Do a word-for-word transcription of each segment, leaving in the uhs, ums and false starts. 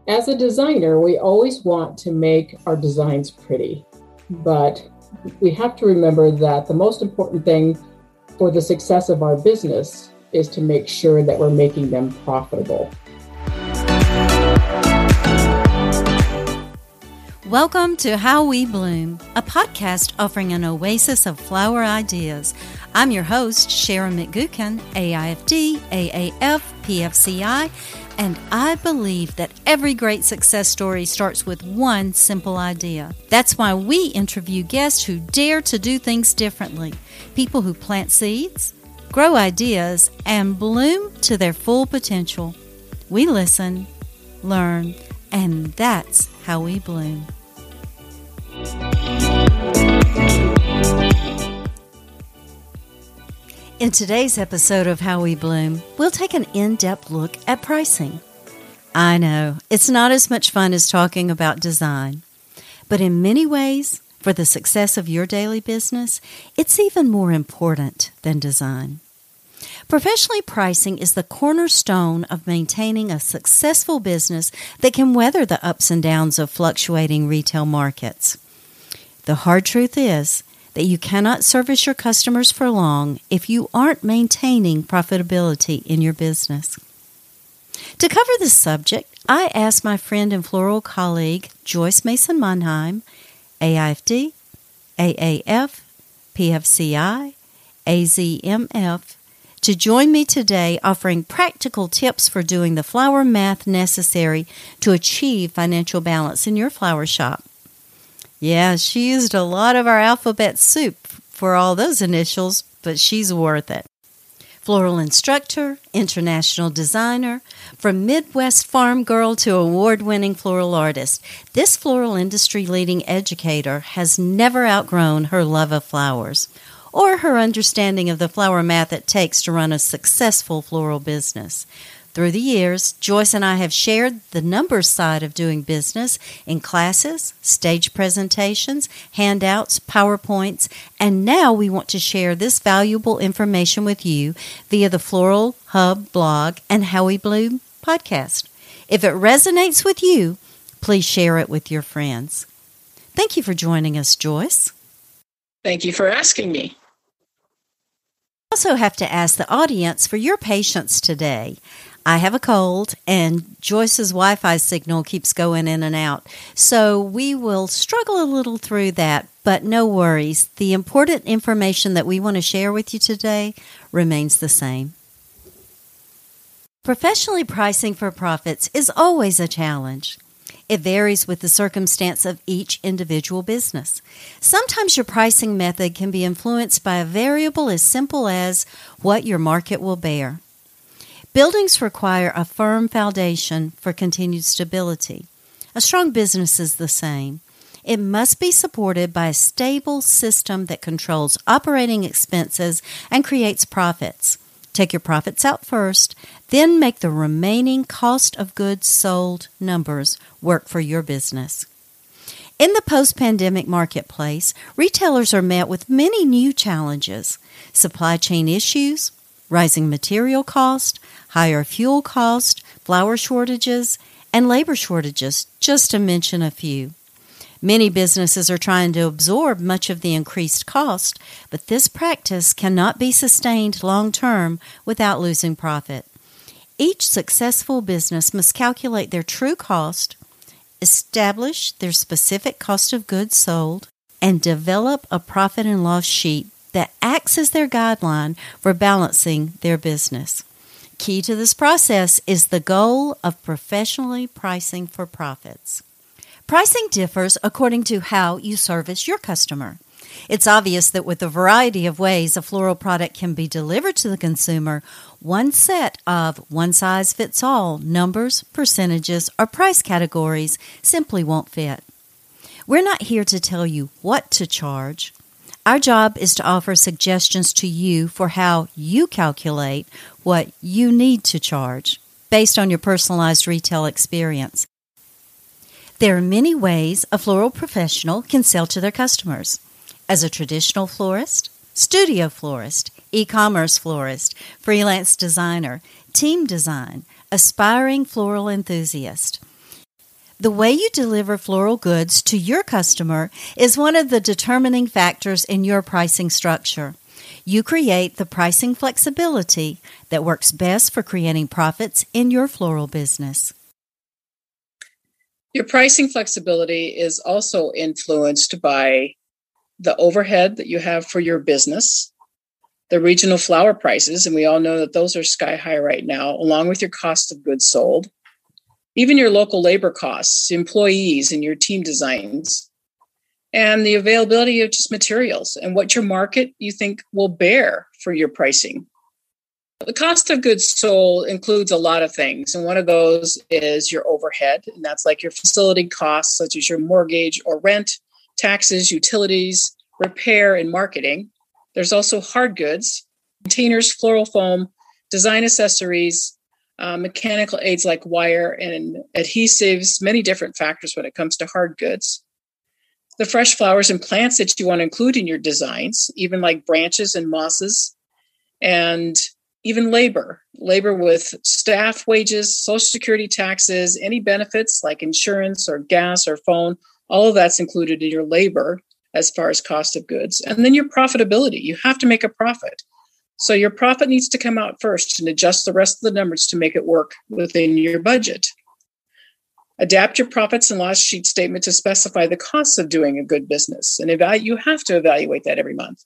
As a designer, we always want to make our designs pretty, but we have to remember that the most important thing for the success of our business is to make sure that we're making them profitable. Welcome to How We Bloom, a podcast offering an oasis of flower ideas. I'm your host, Sharon McGuckin, A I F D, A A F, P F C I, and I believe that every great success story starts with one simple idea. That's why we interview guests who dare to do things differently, people who plant seeds, grow ideas, and bloom to their full potential. We listen, learn, and that's how we bloom. In today's episode of How We Bloom, we'll take an in-depth look at pricing. I know, it's not as much fun as talking about design, but in many ways, for the success of your daily business, it's even more important than design. Professionally pricing is the cornerstone of maintaining a successful business that can weather the ups and downs of fluctuating retail markets. The hard truth is that you cannot service your customers for long if you aren't maintaining profitability in your business. To cover this subject, I asked my friend and floral colleague, Joyce Mason Mannheim, A I F D, A A F, P F C I, A Z M F, to join me today offering practical tips for doing the flower math necessary to achieve financial balance in your flower shop. Yeah, she used a lot of our alphabet soup for all those initials, but she's worth it. Floral instructor, international designer, from Midwest farm girl to award-winning floral artist, this floral industry-leading educator has never outgrown her love of flowers or her understanding of the flower math it takes to run a successful floral business. Through the years, Joyce and I have shared the numbers side of doing business in classes, stage presentations, handouts, PowerPoints, and now we want to share this valuable information with you via the Floral Hub blog and How We Bloom podcast. If it resonates with you, please share it with your friends. Thank you for joining us, Joyce. Thank you for asking me. I also have to ask the audience for your patience today. I have a cold, and Joyce's Wi-Fi signal keeps going in and out, so we will struggle a little through that, but no worries. The important information that we want to share with you today remains the same. Professionally pricing for profits is always a challenge. It varies with the circumstance of each individual business. Sometimes your pricing method can be influenced by a variable as simple as what your market will bear. Buildings require a firm foundation for continued stability. A strong business is the same. It must be supported by a stable system that controls operating expenses and creates profits. Take your profits out first, then make the remaining cost of goods sold numbers work for your business. In the post-pandemic marketplace, retailers are met with many new challenges: supply chain issues, rising material cost, higher fuel cost, flower shortages, and labor shortages, just to mention a few. Many businesses are trying to absorb much of the increased cost, but this practice cannot be sustained long-term without losing profit. Each successful business must calculate their true cost, establish their specific cost of goods sold, and develop a profit and loss sheet that acts as their guideline for balancing their business. Key to this process is the goal of professionally pricing for profits. Pricing differs according to how you service your customer. It's obvious that with a variety of ways a floral product can be delivered to the consumer, one set of one-size-fits-all numbers, percentages, or price categories simply won't fit. We're not here to tell you what to charge. Our job is to offer suggestions to you for how you calculate what you need to charge based on your personalized retail experience. There are many ways a floral professional can sell to their customers. As a traditional florist, studio florist, e-commerce florist, freelance designer, team design, aspiring floral enthusiast. The way you deliver floral goods to your customer is one of the determining factors in your pricing structure. You create the pricing flexibility that works best for creating profits in your floral business. Your pricing flexibility is also influenced by the overhead that you have for your business, the regional flower prices, and we all know that those are sky high right now, along with your cost of goods sold, even your local labor costs, employees, and your team designs, and the availability of just materials and what your market you think will bear for your pricing. The cost of goods sold includes a lot of things, and one of those is your overhead, and that's like your facility costs, such as your mortgage or rent, taxes, utilities, repair, and marketing. There's also hard goods, containers, floral foam, design accessories, uh, mechanical aids like wire and adhesives, many different factors when it comes to hard goods. The fresh flowers and plants that you want to include in your designs, even like branches and mosses, and even labor, labor with staff wages, Social Security taxes, any benefits like insurance or gas or phone, all of that's included in your labor as far as cost of goods. And then your profitability, you have to make a profit. So your profit needs to come out first and adjust the rest of the numbers to make it work within your budget. Adapt your profits and loss sheet statement to specify the costs of doing a good business. And evaluate, you have to evaluate that every month.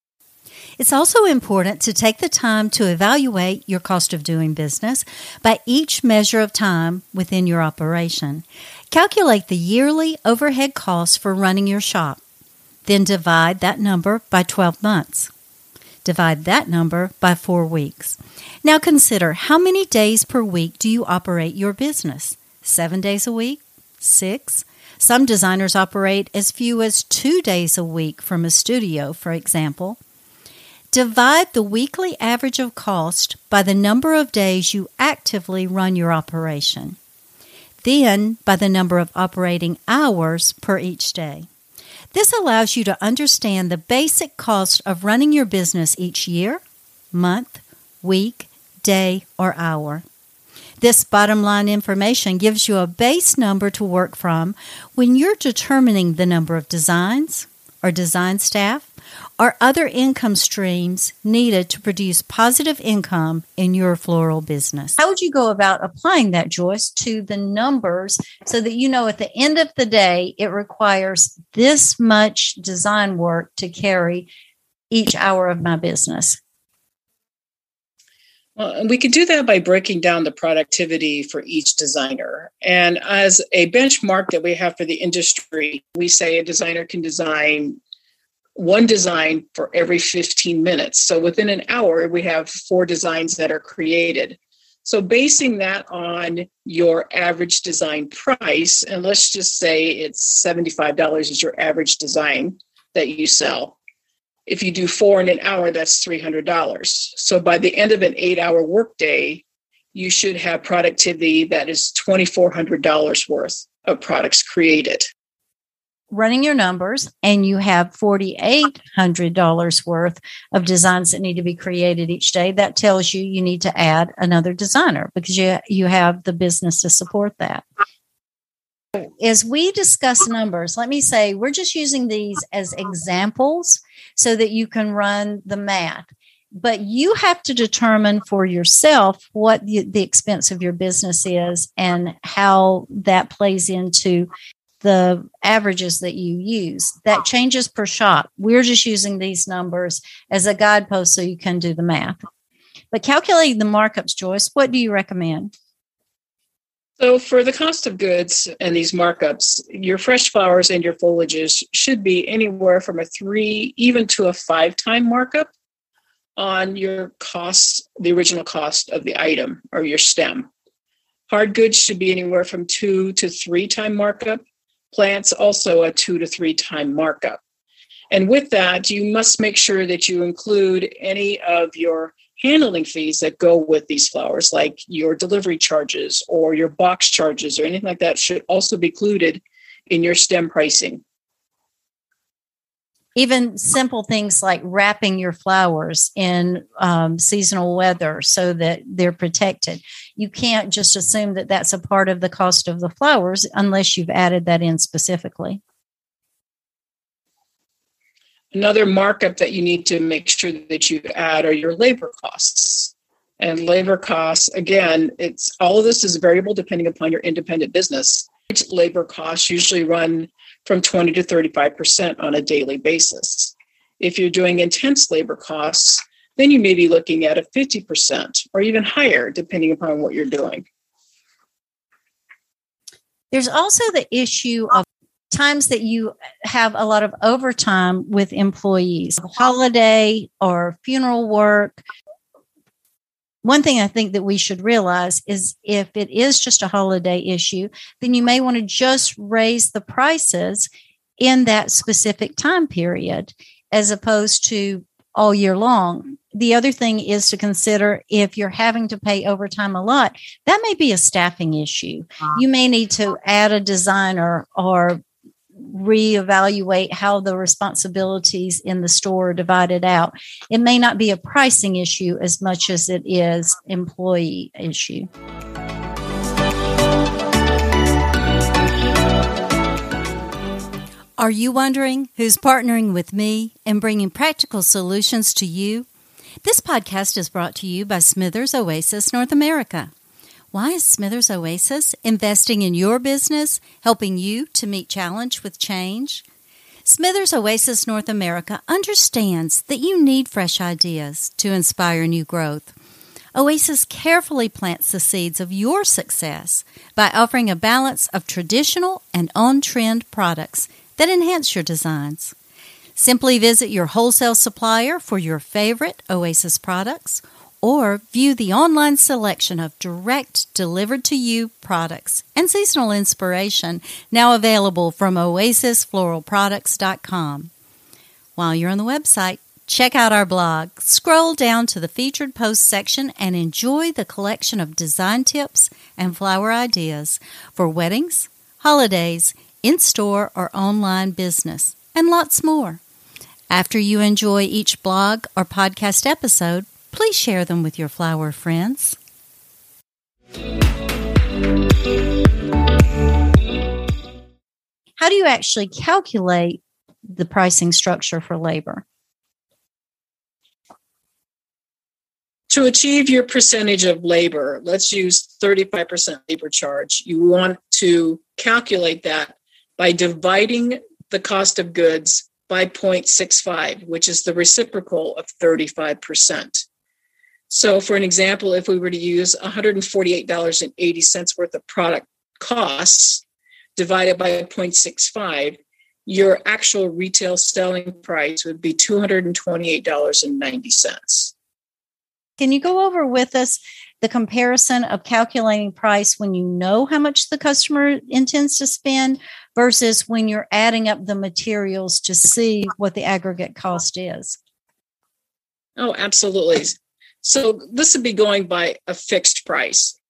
It's also important to take the time to evaluate your cost of doing business by each measure of time within your operation. Calculate the yearly overhead costs for running your shop. Then divide that number by twelve months. Divide that number by four weeks. Now consider, how many days per week do you operate your business? Seven days a week? Six? Some designers operate as few as two days a week from a studio, for example. Divide the weekly average of cost by the number of days you actively run your operation. Then by the number of operating hours per each day. This allows you to understand the basic cost of running your business each year, month, week, day, or hour. This bottom line information gives you a base number to work from when you're determining the number of designs or design staff or other income streams needed to produce positive income in your floral business. How would you go about applying that, Joyce, to the numbers so that you know at the end of the day it requires this much design work to carry each hour of my business? Well, we could do that by breaking down the productivity for each designer. And as a benchmark that we have for the industry, we say a designer can design one design for every fifteen minutes. So within an hour, we have four designs that are created. So basing that on your average design price, and let's just say it's seventy-five dollars is your average design that you sell. If you do four in an hour, that's three hundred dollars. So by the end of an eight-hour workday, you should have productivity that is two thousand four hundred dollars worth of products created. Running your numbers, and you have four thousand eight hundred dollars worth of designs that need to be created each day, that tells you you need to add another designer because you, you have the business to support that. As we discuss numbers, let me say we're just using these as examples so that you can run the math. But you have to determine for yourself what the, the expense of your business is and how that plays into the averages that you use. That changes per shop. We're just using these numbers as a guidepost so you can do the math. But calculating the markups, Joyce, what do you recommend? So for the cost of goods and these markups, your fresh flowers and your foliages should be anywhere from a three, even to a five time markup on your costs, the original cost of the item or your stem. Hard goods should be anywhere from two to three time markup. Plants also a two to three time markup. And with that, you must make sure that you include any of your handling fees that go with these flowers, like your delivery charges or your box charges or anything like that should also be included in your stem pricing. Even simple things like wrapping your flowers in um, seasonal weather so that they're protected. You can't just assume that that's a part of the cost of the flowers unless you've added that in specifically. Another markup that you need to make sure that you add are your labor costs. And labor costs, again, it's all of this is variable depending upon your independent business. Labor costs usually run from twenty to thirty-five percent on a daily basis. If you're doing intense labor costs, then you may be looking at a fifty percent or even higher, depending upon what you're doing. There's also the issue of times that you have a lot of overtime with employees, holiday or funeral work. One thing I think that we should realize is if it is just a holiday issue, then you may want to just raise the prices in that specific time period as opposed to all year long. The other thing is to consider if you're having to pay overtime a lot, that may be a staffing issue. You may need to add a designer or reevaluate how the responsibilities in the store are divided out. It may not be a pricing issue as much as it is employee issue. Are you wondering who's partnering with me and bringing practical solutions to you? This podcast is brought to you by Smithers Oasis North America. Why is Smithers Oasis investing in your business, helping you to meet challenge with change? Smithers Oasis North America understands that you need fresh ideas to inspire new growth. Oasis carefully plants the seeds of your success by offering a balance of traditional and on-trend products that enhance your designs. Simply visit your wholesale supplier for your favorite Oasis products or view the online selection of direct delivered-to-you products and seasonal inspiration now available from oasis floral products dot com. While you're on the website, check out our blog, scroll down to the featured posts section, and enjoy the collection of design tips and flower ideas for weddings, holidays, in-store or online business, and lots more. After you enjoy each blog or podcast episode, please share them with your flower friends. How do you actually calculate the pricing structure for labor? To achieve your percentage of labor, let's use thirty-five percent labor charge. You want to calculate that by dividing the cost of goods by zero point six five, which is the reciprocal of thirty-five percent. So for an example, if we were to use one hundred forty-eight dollars and eighty cents worth of product costs divided by zero point six five, your actual retail selling price would be two hundred twenty-eight dollars and ninety cents. Can you go over with us the comparison of calculating price when you know how much the customer intends to spend versus when you're adding up the materials to see what the aggregate cost is? Oh, absolutely. So this would be going by a fixed price.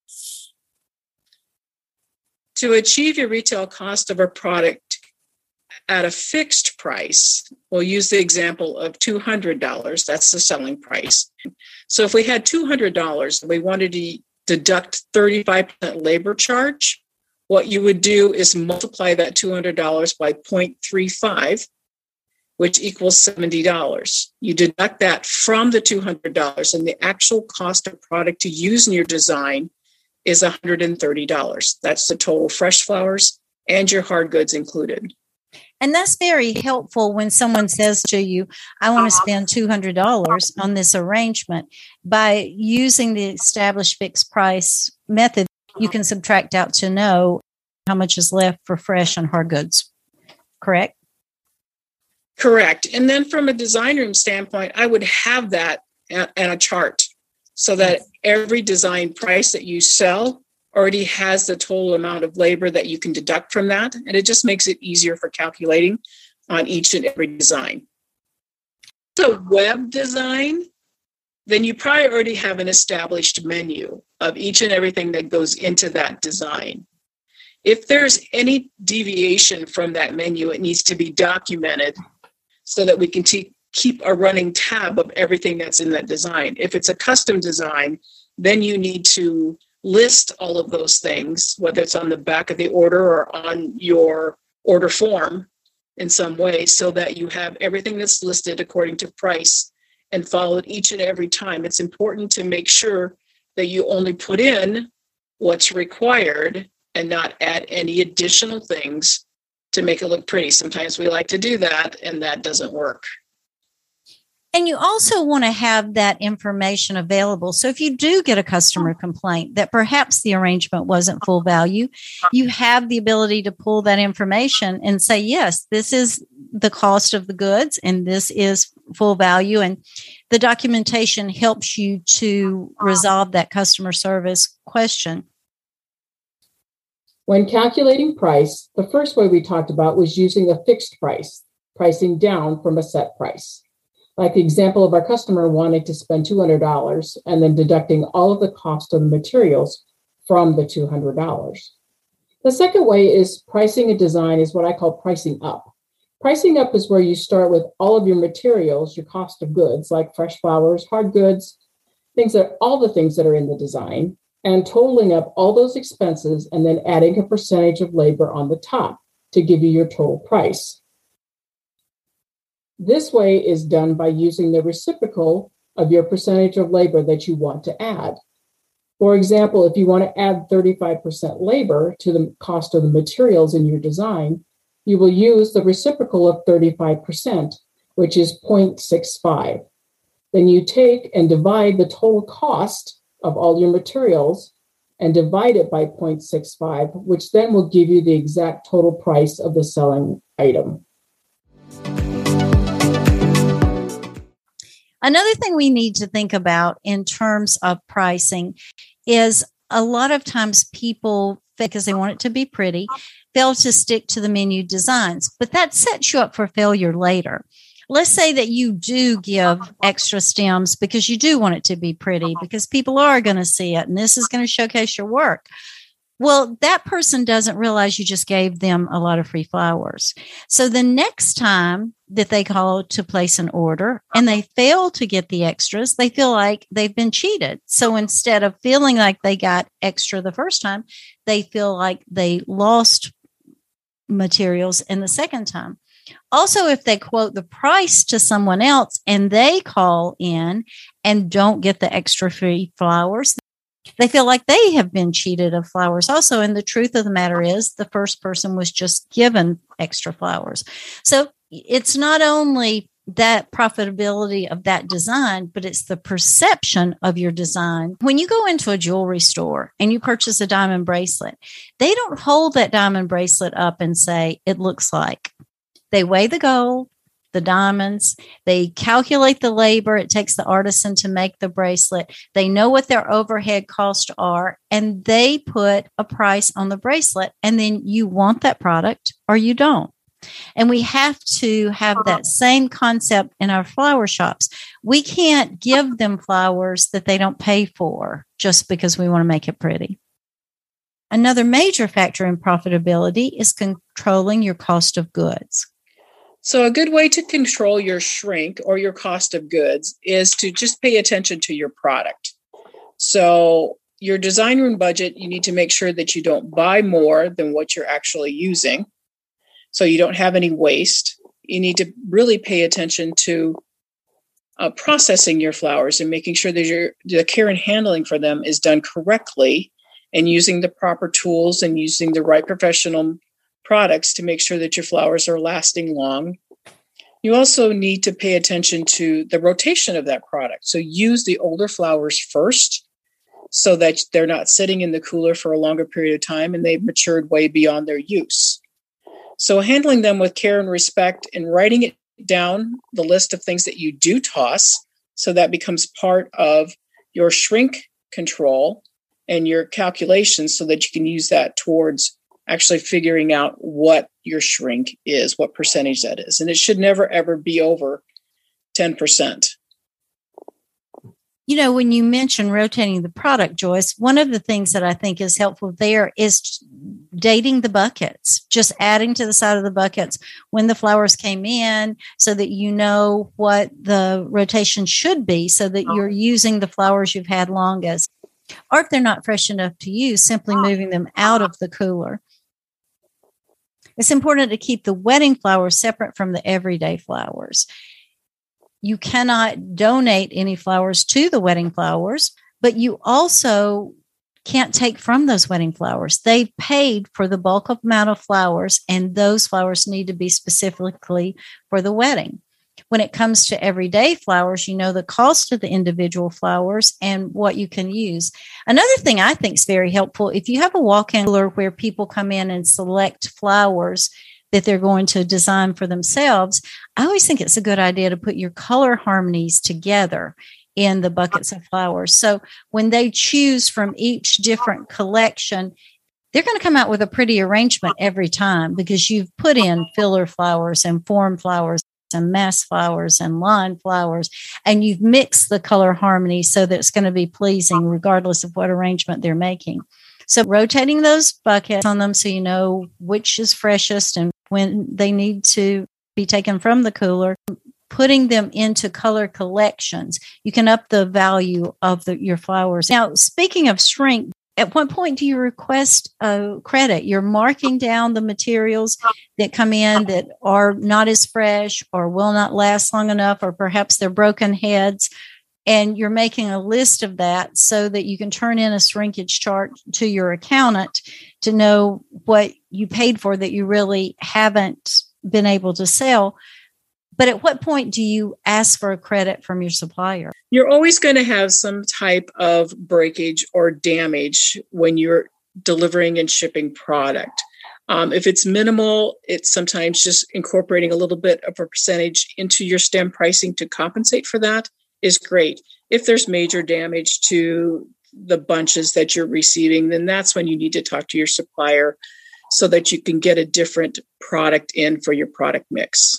To achieve your retail cost of a product at a fixed price, we'll use the example of two hundred dollars. That's the selling price. So if we had two hundred dollars and we wanted to deduct thirty-five percent labor charge, what you would do is multiply that two hundred dollars by zero point three five, which equals seventy dollars. You deduct that from the two hundred dollars, and the actual cost of product to use in your design is one hundred thirty dollars. That's the total fresh flowers and your hard goods included. And that's very helpful when someone says to you, I want to spend two hundred dollars on this arrangement. By using the established fixed price method, you can subtract out to know how much is left for fresh and hard goods. Correct? Correct. And then from a design room standpoint, I would have that in a chart so that every design price that you sell already has the total amount of labor that you can deduct from that. And it just makes it easier for calculating on each and every design. So web design, then you probably already have an established menu of each and everything that goes into that design. If there's any deviation from that menu, it needs to be documented so that we can te- keep a running tab of everything that's in that design. If it's a custom design, then you need to list all of those things, whether it's on the back of the order or on your order form in some way, so that you have everything that's listed according to price and followed each and every time. It's important to make sure that you only put in what's required and not add any additional things to make it look pretty. Sometimes we like to do that, and that doesn't work. And you also want to have that information available. So if you do get a customer complaint that perhaps the arrangement wasn't full value, you have the ability to pull that information and say, yes, this is the cost of the goods and this is full value. And the documentation helps you to resolve that customer service question. When calculating price, the first way we talked about was using a fixed price, pricing down from a set price. Like the example of our customer wanting to spend two hundred dollars and then deducting all of the cost of the materials from the two hundred dollars. The second way is pricing a design is what I call pricing up. Pricing up is where you start with all of your materials, your cost of goods, like fresh flowers, hard goods, things that all the things that are in the design, and totaling up all those expenses and then adding a percentage of labor on the top to give you your total price. This way is done by using the reciprocal of your percentage of labor that you want to add. For example, if you want to add thirty-five percent labor to the cost of the materials in your design, you will use the reciprocal of thirty-five percent, which is zero point six five. Then you take and divide the total cost of all your materials and divide it by zero point six five, which then will give you the exact total price of the selling item. Another thing we need to think about in terms of pricing is a lot of times people, because they want it to be pretty, fail to stick to the menu designs, but that sets you up for failure later. Let's say that you do give extra stems because you do want it to be pretty, because people are going to see it and this is going to showcase your work. Well, that person doesn't realize you just gave them a lot of free flowers. So the next time that they call to place an order and they fail to get the extras, they feel like they've been cheated. So instead of feeling like they got extra the first time, they feel like they lost materials in the second time. Also, if they quote the price to someone else and they call in and don't get the extra free flowers, they feel like they have been cheated of flowers also. And the truth of the matter is the first person was just given extra flowers. So it's not only that profitability of that design, but it's the perception of your design. When you go into a jewelry store and you purchase a diamond bracelet, they don't hold that diamond bracelet up and say, it looks like. They weigh the gold, the diamonds, they calculate the labor it takes the artisan to make the bracelet. They know what their overhead costs are, and they put a price on the bracelet. And then you want that product or you don't. And we have to have that same concept in our flower shops. We can't give them flowers that they don't pay for just because we want to make it pretty. Another major factor in profitability is controlling your cost of goods. So a good way to control your shrink or your cost of goods is to just pay attention to your product. So your design room budget, you need to make sure that you don't buy more than what you're actually using, so you don't have any waste. You need to really pay attention to uh, processing your flowers and making sure that your, the care and handling for them is done correctly, and using the proper tools and using the right professional products to make sure that your flowers are lasting long. You also need to pay attention to the rotation of that product. So use the older flowers first so that they're not sitting in the cooler for a longer period of time and they've matured way beyond their use. So handling them with care and respect and writing it down, the list of things that you do toss, so that becomes part of your shrink control and your calculations, so that you can use that towards actually figuring out what your shrink is, what percentage that is. And it should never, ever be over ten percent. You know, when you mention rotating the product, Joyce, one of the things that I think is helpful there is dating the buckets, just adding to the side of the buckets when the flowers came in so that you know what the rotation should be so that you're using the flowers you've had longest. Or if they're not fresh enough to use, simply moving them out of the cooler. It's important to keep the wedding flowers separate from the everyday flowers. You cannot donate any flowers to the wedding flowers, but you also can't take from those wedding flowers. They've paid for the bulk amount of flowers, and those flowers need to be specifically for the wedding. When it comes to everyday flowers, you know the cost of the individual flowers and what you can use. Another thing I think is very helpful, if you have a walk-in cooler where people come in and select flowers that they're going to design for themselves, I always think it's a good idea to put your color harmonies together in the buckets of flowers. So when they choose from each different collection, they're going to come out with a pretty arrangement every time because you've put in filler flowers and form flowers and mass flowers and line flowers, and you've mixed the color harmony so that it's going to be pleasing regardless of what arrangement they're making. So rotating those buckets on them so you know which is freshest and when they need to be taken from the cooler, putting them into color collections, you can up the value of the, your flowers. Now, speaking of shrink, at what point do you request a credit? You're marking down the materials that come in that are not as fresh or will not last long enough, or perhaps they're broken heads. And you're making a list of that so that you can turn in a shrinkage chart to your accountant to know what you paid for that you really haven't been able to sell. But at what point do you ask for a credit from your supplier? You're always going to have some type of breakage or damage when you're delivering and shipping product. Um, if it's minimal, it's sometimes just incorporating a little bit of a percentage into your stem pricing to compensate for that is great. If there's major damage to the bunches that you're receiving, then that's when you need to talk to your supplier so that you can get a different product in for your product mix.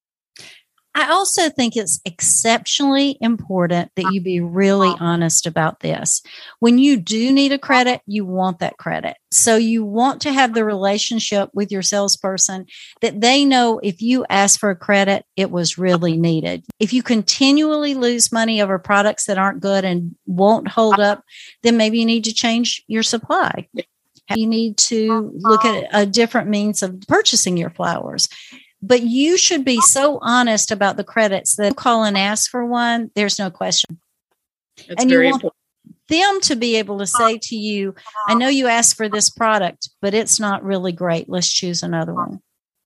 I also think it's exceptionally important that you be really honest about this. When you do need a credit, you want that credit. So you want to have the relationship with your salesperson that they know if you ask for a credit, it was really needed. If you continually lose money over products that aren't good and won't hold up, then maybe you need to change your supply. You need to look at a different means of purchasing your flowers. But you should be so honest about the credits that you call and ask for one, there's no question. That's and you very want important. them to be able to say to you, I know you asked for this product, but it's not really great. Let's choose another one.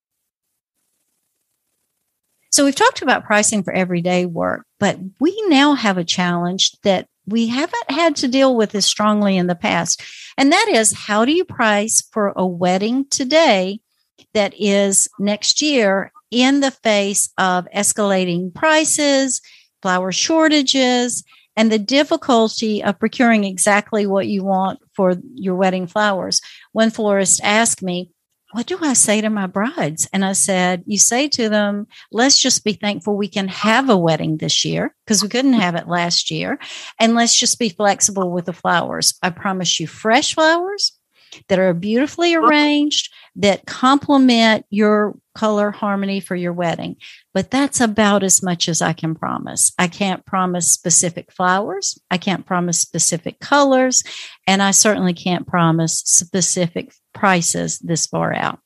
So we've talked about pricing for everyday work, but we now have a challenge that we haven't had to deal with as strongly in the past. And that is, how do you price for a wedding today that is next year in the face of escalating prices, flower shortages, and the difficulty of procuring exactly what you want for your wedding flowers? One florist asked me, what do I say to my brides? And I said, you say to them, let's just be thankful we can have a wedding this year because we couldn't have it last year. And let's just be flexible with the flowers. I promise you fresh flowers that are beautifully arranged, that complement your color harmony for your wedding. But that's about as much as I can promise. I can't promise specific flowers. I can't promise specific colors. And I certainly can't promise specific prices this far out.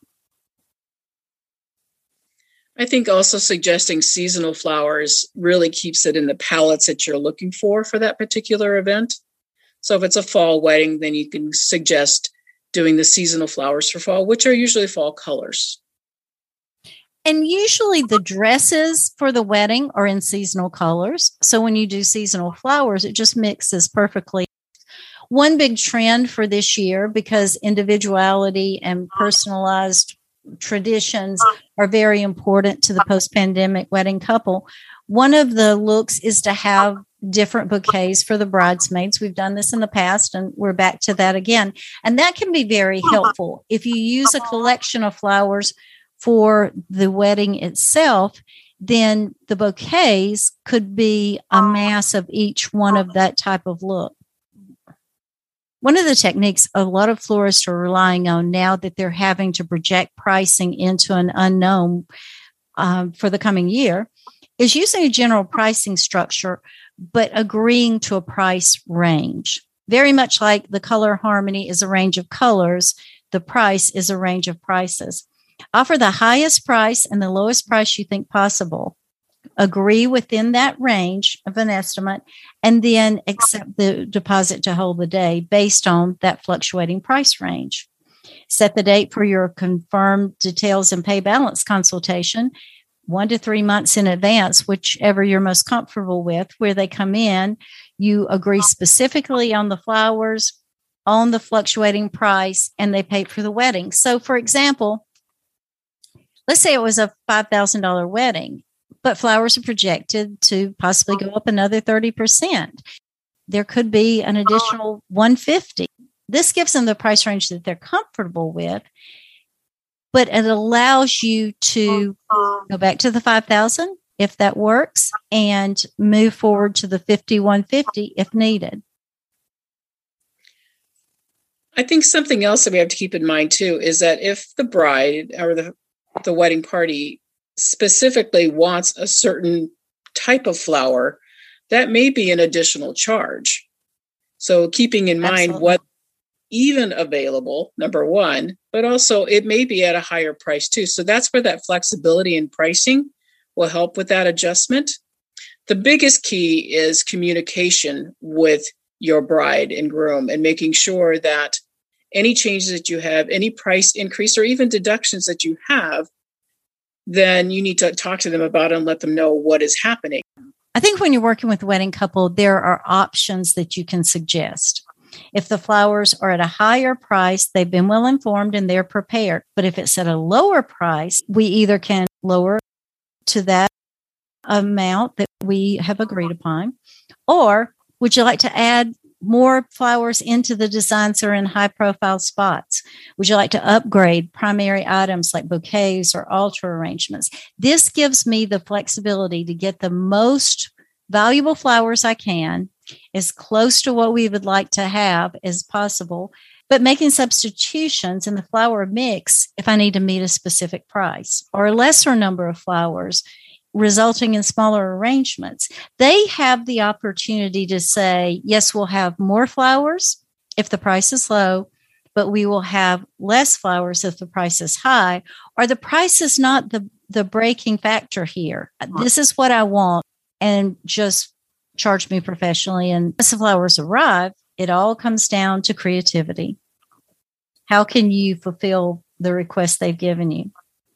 I think also suggesting seasonal flowers really keeps it in the palettes that you're looking for for that particular event. So if it's a fall wedding, then you can suggest doing the seasonal flowers for fall, which are usually fall colors. And usually the dresses for the wedding are in seasonal colors. So when you do seasonal flowers, it just mixes perfectly. One big trend for this year, because individuality and personalized traditions are very important to the post-pandemic wedding couple, one of the looks is to have different bouquets for the bridesmaids. We've done this in the past and we're back to that again. And that can be very helpful. If you use a collection of flowers for the wedding itself, then the bouquets could be a mass of each one of that type of look. One of the techniques a lot of florists are relying on now that they're having to project pricing into an unknown um, for the coming year is using a general pricing structure, but agreeing to a price range. Very much like the color harmony is a range of colors, the price is a range of prices. Offer the highest price and the lowest price you think possible. Agree within that range of an estimate, and then accept the deposit to hold the day based on that fluctuating price range. Set the date for your confirmed details and pay balance consultation one to three months in advance, whichever you're most comfortable with, where they come in. You agree specifically on the flowers, on the fluctuating price, and they pay for the wedding. So, for example, let's say it was a five thousand dollars wedding, but flowers are projected to possibly go up another thirty percent. There could be an additional one hundred fifty dollars. This gives them the price range that they're comfortable with, but it allows you to go back to the five thousand dollars if that works and move forward to the fifty-one fifty if needed. I think something else that we have to keep in mind too is that if the bride or the, the wedding party specifically wants a certain type of flower, that may be an additional charge. So keeping in mind Absolutely. what even available, number one, but also it may be at a higher price too. So that's where that flexibility in pricing will help with that adjustment. The biggest key is communication with your bride and groom and making sure that any changes that you have, any price increase, or even deductions that you have, then you need to talk to them about it and let them know what is happening. I think when you're working with a wedding couple, there are options that you can suggest. If the flowers are at a higher price, they've been well informed and they're prepared. But if it's at a lower price, we either can lower to that amount that we have agreed upon, or would you like to add more flowers into the designs that are in high profile spots? Would you like to upgrade primary items like bouquets or altar arrangements? This gives me the flexibility to get the most valuable flowers I can, as close to what we would like to have as possible, but making substitutions in the flower mix if I need to meet a specific price or a lesser number of flowers, resulting in smaller arrangements. They have the opportunity to say, yes, we'll have more flowers if the price is low, but we will have less flowers if the price is high, or the price is not the, the breaking factor here. This is what I want, and just charge me professionally. And as the flowers arrive, it all comes down to creativity. How can you fulfill the request they've given you?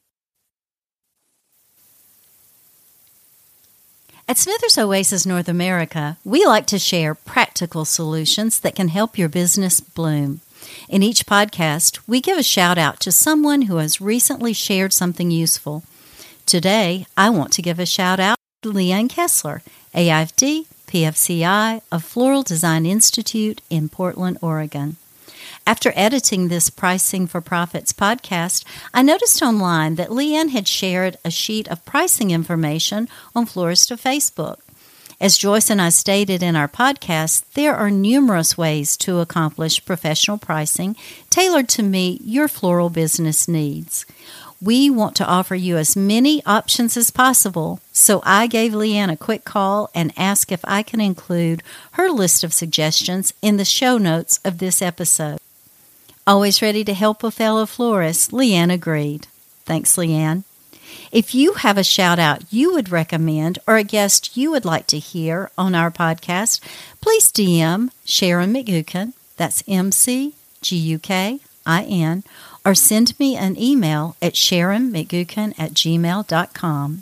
At Smithers Oasis North America, we like to share practical solutions that can help your business bloom. In each podcast, we give a shout out to someone who has recently shared something useful. Today, I want to give a shout out to Leanne Kessler, A I F D, P F C I of Floral Design Institute in Portland, Oregon. After editing this Pricing for Profits podcast, I noticed online that Leanne had shared a sheet of pricing information on Florista Facebook. As Joyce and I stated in our podcast, there are numerous ways to accomplish professional pricing tailored to meet your floral business needs. We want to offer you as many options as possible, so I gave Leanne a quick call and asked if I can include her list of suggestions in the show notes of this episode. Always ready to help a fellow florist, Leanne agreed. Thanks, Leanne. If you have a shout-out you would recommend or a guest you would like to hear on our podcast, please D M Sharon McGukin, that's M C G U K I N, or send me an email at sharon mcgukin at gmail dot com.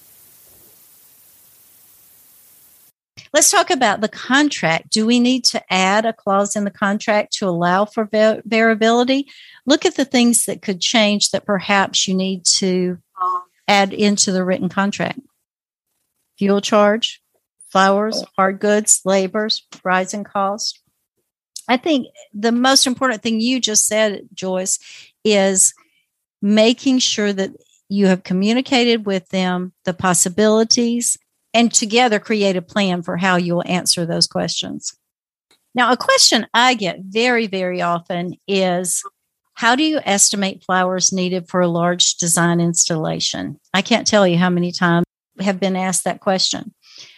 Let's talk about the contract. Do we need to add a clause in the contract to allow for va- variability? Look at the things that could change that perhaps you need to add into the written contract. Fuel charge, flowers, hard goods, labors, rising cost. I think the most important thing you just said, Joyce, is making sure that you have communicated with them the possibilities and together create a plan for how you'll answer those questions. Now, a question I get very, very often is, how do you estimate flowers needed for a large design installation? I can't tell you how many times I have been asked that question.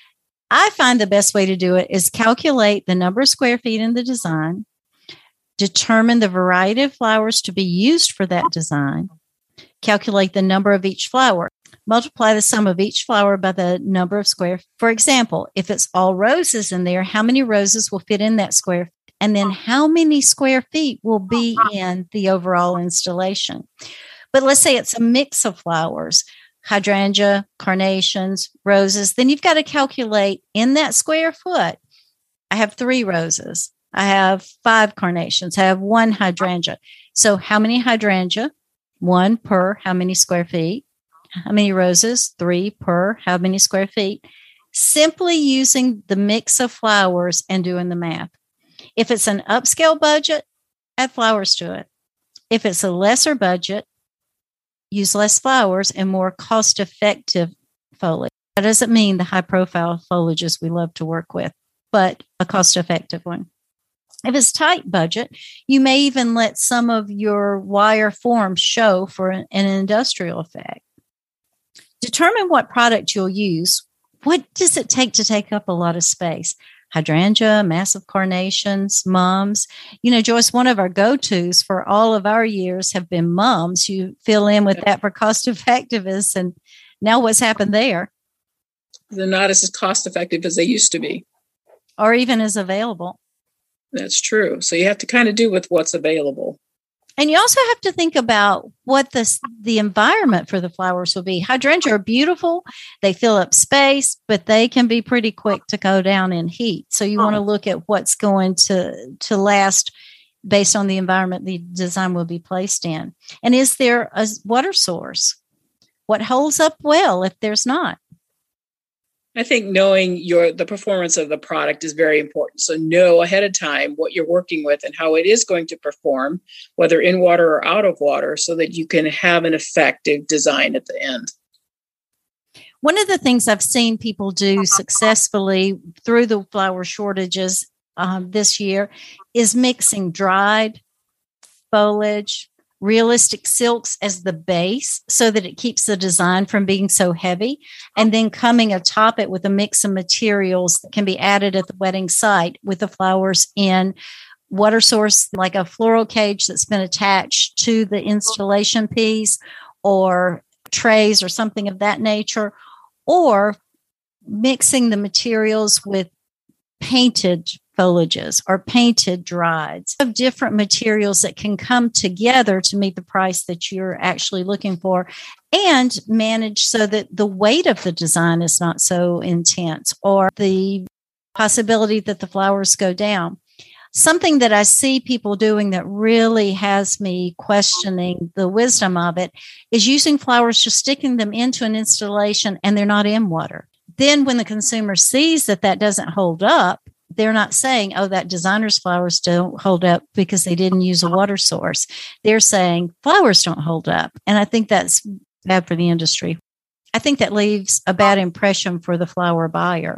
I find the best way to do it is calculate the number of square feet in the design, determine the variety of flowers to be used for that design, calculate the number of each flower, multiply the sum of each flower by the number of square. For example, if it's all roses in there, how many roses will fit in that square? And then how many square feet will be in the overall installation? But let's say it's a mix of flowers, hydrangea, carnations, roses. Then you've got to calculate in that square foot. I have three roses. I have five carnations. I have one hydrangea. So how many hydrangea? One per how many square feet? How many roses? Three per how many square feet? Simply using the mix of flowers and doing the math. If it's an upscale budget, add flowers to it. If it's a lesser budget, use less flowers and more cost-effective foliage. That doesn't mean the high-profile foliages we love to work with, but a cost-effective one. If it's tight budget, you may even let some of your wire forms show for an, an industrial effect. Determine what product you'll use. What does it take to take up a lot of space? Hydrangea, massive carnations, mums. You know, Joyce, one of our go-tos for all of our years have been mums. You fill in with that for cost effectiveness. And now what's happened there? They're not as cost effective as they used to be. Or even as available. That's true. So you have to kind of do with what's available. And you also have to think about what the, the environment for the flowers will be. Hydrangea are beautiful. They fill up space, but they can be pretty quick to go down in heat. So you want to look at what's going to, to last based on the environment the design will be placed in. And is there a water source? What holds up well if there's not? I think knowing your the performance of the product is very important. So know ahead of time what you're working with and how it is going to perform, whether in water or out of water, so that you can have an effective design at the end. One of the things I've seen people do successfully through the flower shortages um, this year is mixing dried foliage, realistic silks as the base so that it keeps the design from being so heavy, and then coming atop it with a mix of materials that can be added at the wedding site with the flowers in water source, like a floral cage that's been attached to the installation piece, or trays or something of that nature, or mixing the materials with painted foliages or painted drieds of different materials that can come together to meet the price that you're actually looking for, and manage so that the weight of the design is not so intense, or the possibility that the flowers go down. Something that I see people doing that really has me questioning the wisdom of it is using flowers, just sticking them into an installation and they're not in water. Then when the consumer sees that that doesn't hold up, they're not saying, oh, that designer's flowers don't hold up because they didn't use a water source. They're saying flowers don't hold up. And I think that's bad for the industry. I think that leaves a bad impression for the flower buyer.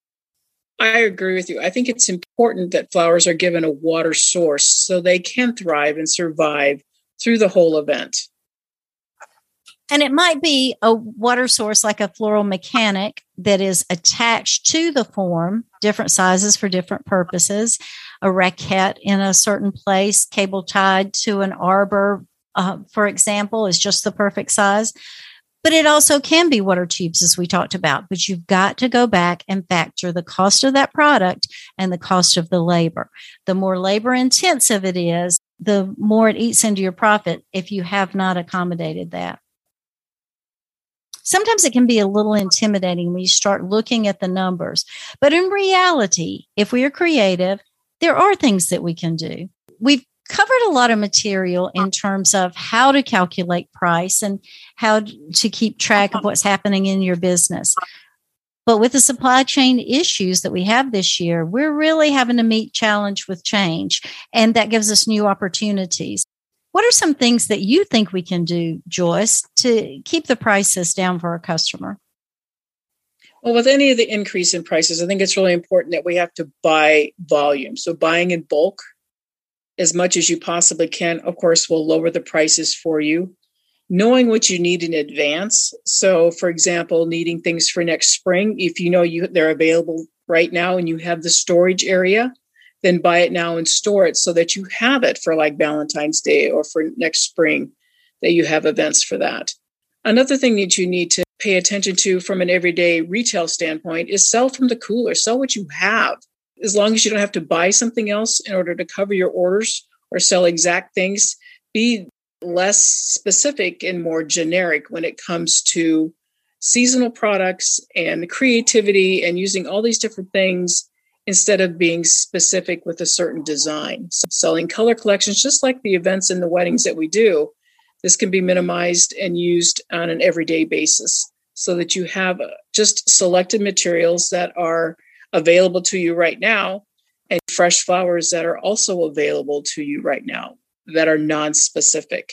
I agree with you. I think it's important that flowers are given a water source so they can thrive and survive through the whole event. And it might be a water source like a floral mechanic that is attached to the form, different sizes for different purposes, a raquette in a certain place, cable tied to an arbor, uh, for example, is just the perfect size. But it also can be water tubes, as we talked about. But you've got to go back and factor the cost of that product and the cost of the labor. The more labor intensive it is, the more it eats into your profit if you have not accommodated that. Sometimes it can be a little intimidating when you start looking at the numbers. But in reality, if we are creative, there are things that we can do. We've covered a lot of material in terms of how to calculate price and how to keep track of what's happening in your business. But with the supply chain issues that we have this year, we're really having to meet challenge with change, and that gives us new opportunities. What are some things that you think we can do, Joyce, to keep the prices down for our customer? Well, with any of the increase in prices, I think it's really important that we have to buy volume. So buying in bulk as much as you possibly can, of course, will lower the prices for you. Knowing what you need in advance. So, for example, needing things for next spring, if you know you they're available right now and you have the storage area, then buy it now and store it so that you have it for like Valentine's Day or for next spring, that you have events for that. Another thing that you need to pay attention to from an everyday retail standpoint is sell from the cooler. Sell what you have. As long as you don't have to buy something else in order to cover your orders or sell exact things, be less specific and more generic when it comes to seasonal products and creativity and using all these different things instead of being specific with a certain design. So selling color collections, just like the events and the weddings that we do, this can be minimized and used on an everyday basis so that you have just selected materials that are available to you right now and fresh flowers that are also available to you right now that are non-specific.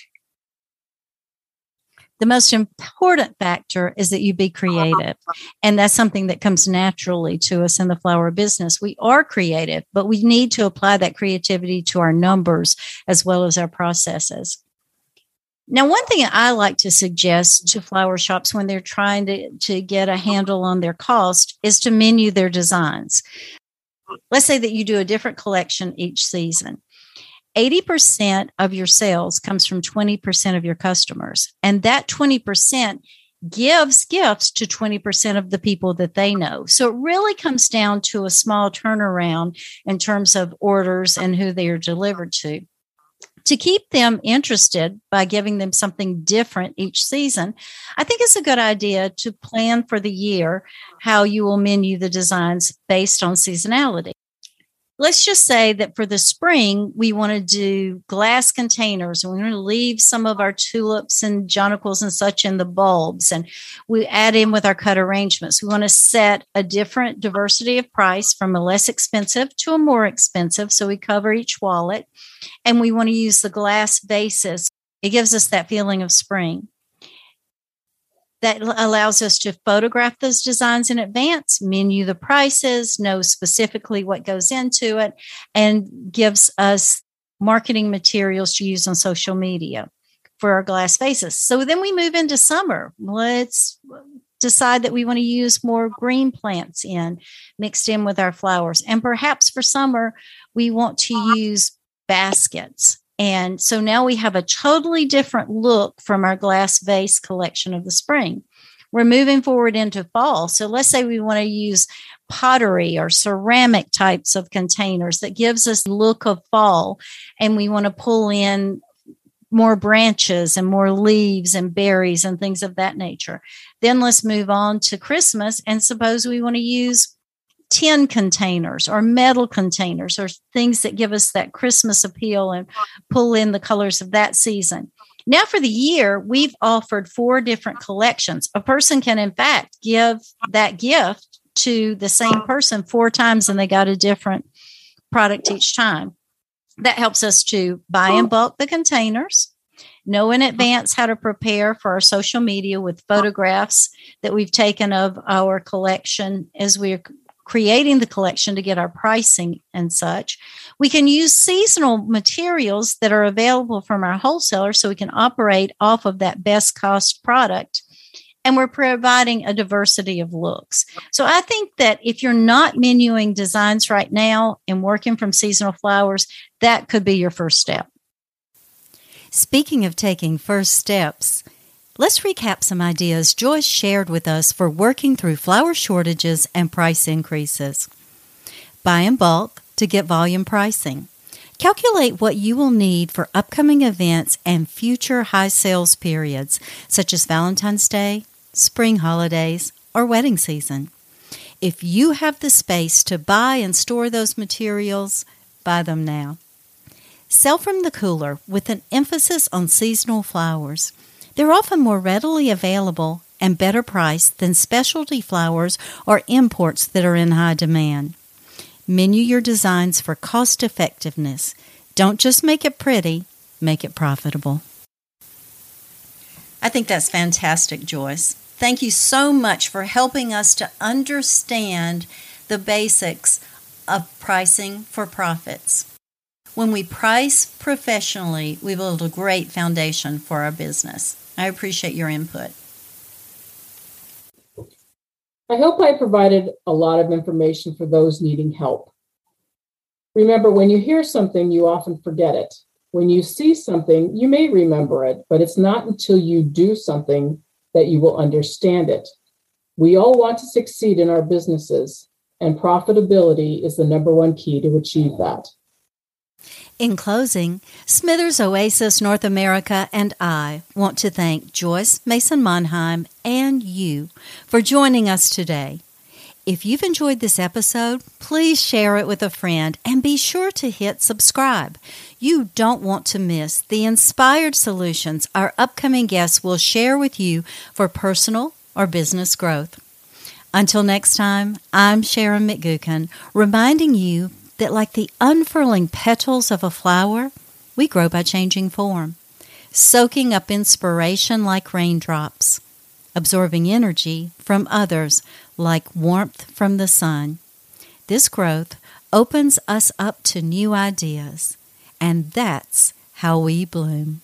The most important factor is that you be creative. And that's something that comes naturally to us in the flower business. We are creative, but we need to apply that creativity to our numbers as well as our processes. Now, one thing I like to suggest to flower shops when they're trying to, to get a handle on their cost is to menu their designs. Let's say that you do a different collection each season. eighty percent of your sales comes from twenty percent of your customers. And that twenty percent gives gifts to twenty percent of the people that they know. So it really comes down to a small turnaround in terms of orders and who they are delivered to. To keep them interested by giving them something different each season, I think it's a good idea to plan for the year how you will menu the designs based on seasonality. Let's just say that for the spring, we want to do glass containers and we want to leave some of our tulips and jonquils and such in the bulbs. And we add in with our cut arrangements. We want to set a different diversity of price from a less expensive to a more expensive. So we cover each wallet and we want to use the glass vases. It gives us that feeling of spring. That allows us to photograph those designs in advance, menu the prices, know specifically what goes into it, and gives us marketing materials to use on social media for our glass vases. So then we move into summer. Let's decide that we want to use more green plants in, mixed in with our flowers. And perhaps for summer, we want to use baskets. And so now we have a totally different look from our glass vase collection of the spring. We're moving forward into fall. So let's say we want to use pottery or ceramic types of containers that gives us look of fall. And we want to pull in more branches and more leaves and berries and things of that nature. Then let's move on to Christmas. And suppose we want to use tin containers or metal containers or things that give us that Christmas appeal and pull in the colors of that season. Now for the year, we've offered four different collections. A person can, in fact, give that gift to the same person four times and they got a different product each time. That helps us to buy in bulk the containers, know in advance how to prepare for our social media with photographs that we've taken of our collection as we're creating the collection to get our pricing and such. We can use seasonal materials that are available from our wholesalers so we can operate off of that best cost product. And we're providing a diversity of looks. So I think that if you're not menuing designs right now and working from seasonal flowers, that could be your first step. Speaking of taking first steps, let's recap some ideas Joyce shared with us for working through flower shortages and price increases. Buy in bulk to get volume pricing. Calculate what you will need for upcoming events and future high sales periods, such as Valentine's Day, spring holidays, or wedding season. If you have the space to buy and store those materials, buy them now. Sell from the cooler with an emphasis on seasonal flowers. They're often more readily available and better priced than specialty flowers or imports that are in high demand. Menu your designs for cost effectiveness. Don't just make it pretty, make it profitable. I think that's fantastic, Joyce. Thank you so much for helping us to understand the basics of pricing for profits. When we price professionally, we build a great foundation for our business. I appreciate your input. I hope I provided a lot of information for those needing help. Remember, when you hear something, you often forget it. When you see something, you may remember it, but it's not until you do something that you will understand it. We all want to succeed in our businesses, and profitability is the number one key to achieve that. In closing, Smithers Oasis North America and I want to thank Joyce Mason Monheim and you for joining us today. If you've enjoyed this episode, please share it with a friend and be sure to hit subscribe. You don't want to miss the inspired solutions our upcoming guests will share with you for personal or business growth. Until next time, I'm Sharon McGuckin, reminding you that like the unfurling petals of a flower, we grow by changing form, soaking up inspiration like raindrops, absorbing energy from others like warmth from the sun. This growth opens us up to new ideas, and that's how we bloom.